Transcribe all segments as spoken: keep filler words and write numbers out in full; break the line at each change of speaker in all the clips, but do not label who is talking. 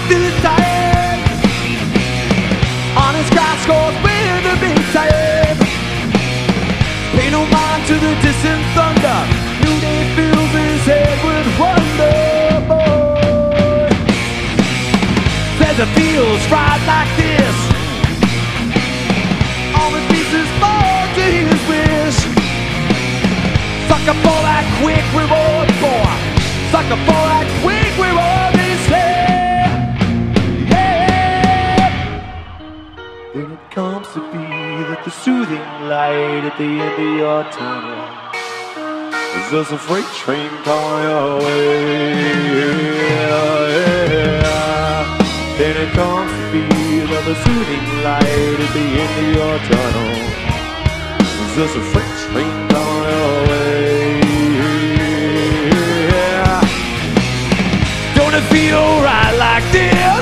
feeling tired. Honest God scores with the big time. Pay no mind to the distant thunder. New day fills his head with wonder, boy. Says it feels right like this. All the pieces fall to his wish. Sucker for that quick reward, boy. Sucker for that quick reward, they say. Yeah. Then it comes to be that the soothing light at the end of your tunnel is just a freight train coming your way. Yeah. Then it comes to be that the soothing light at the end of your tunnel is just a freight train coming your way. Yeah. Don't it feel right like this?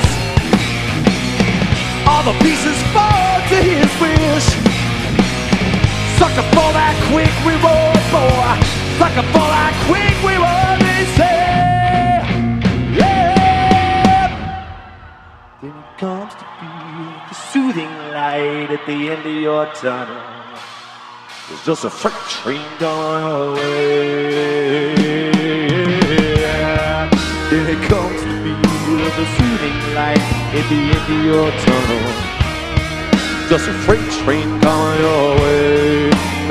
All the pieces fall to his wish. Sucker for that quick reward, boy. Sucker for that quick reward, they say. Yeah. Then it comes to be the soothing light at the end of your tunnel. It's just a freight train going away. Yeah. Then it comes to be the soothing light at the end of your tunnel. Just a freight train coming your way.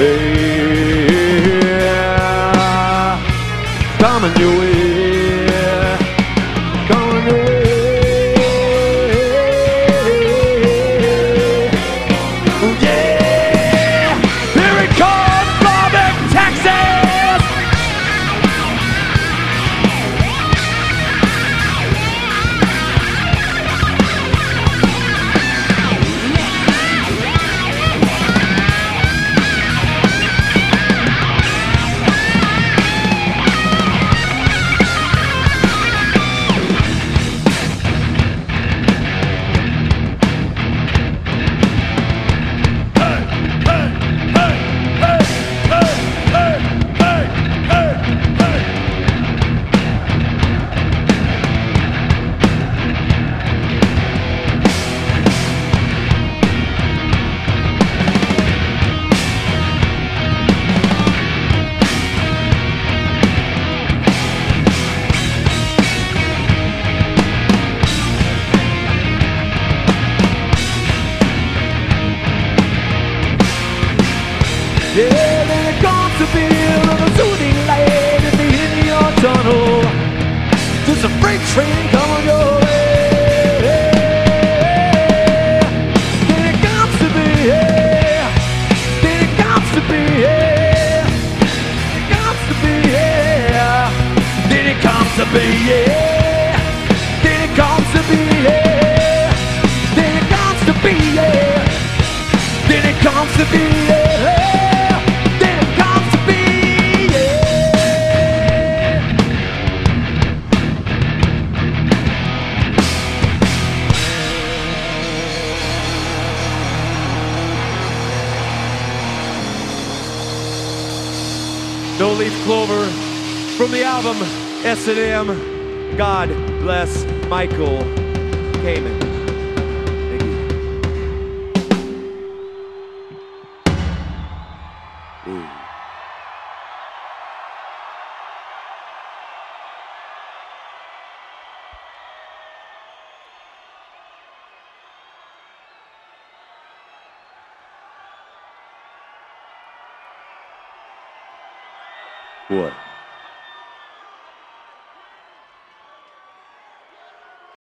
Yeah. Coming your way. Coming your way. Oh yeah. Here it comes from Texas. Yeah, then it comes to be the soothing light at the end of your tunnel. Just a freight train coming your way. Then it comes to be, yeah. Then it comes to be, yeah. It comes to be, yeah. Then it comes to be, yeah. Then it comes to be, yeah. Then it comes to be, yeah. Then it comes to be, yeah. No Leaf Clover from the album S and M. God bless Michael Kamen. Thank you. Ooh. What?